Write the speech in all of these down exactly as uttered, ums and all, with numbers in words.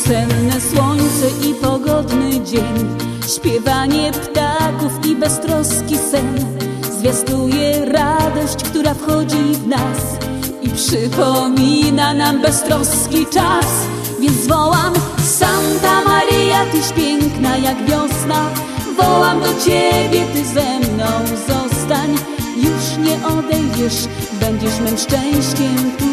Wiosenne słońce i pogodny dzień, śpiewanie ptaków i beztroski sen zwiastuje radość, która wchodzi w nas i przypomina nam beztroski czas. Więc wołam: Santa Maria, Tyś piękna jak wiosna. Wołam do Ciebie, Ty ze mną zostań. Już nie odejdziesz, będziesz mym szczęściem tu.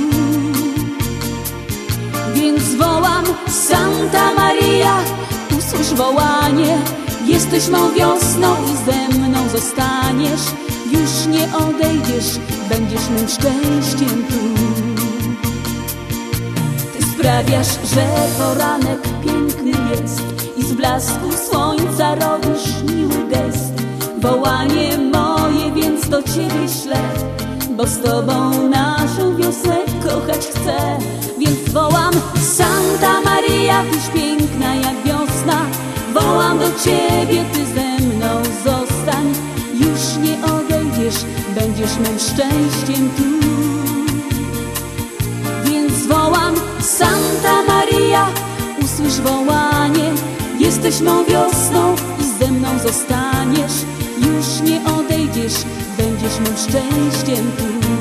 Więc wołam: Santa Maria, usłysz wołanie. Jesteś mą wiosną i ze mną zostaniesz. Już nie odejdziesz, będziesz mym szczęściem tu. Ty sprawiasz, że poranek piękny jest i z blasku słońca robisz miły gest. Wołanie moje więc do Ciebie ślę, bo z Tobą naszą wiosnę kochać chcę. Więc wołam: Santa Maria, Tyś piękna jak wiosna. Wołam do Ciebie, Ty ze mną zostań. Już nie odejdziesz, będziesz mym szczęściem tu. Więc wołam: Santa Maria, usłysz wołanie. Jesteś mą wiosną i ze mną zostaniesz. Już nie odejdziesz, będziesz mym szczęściem tu.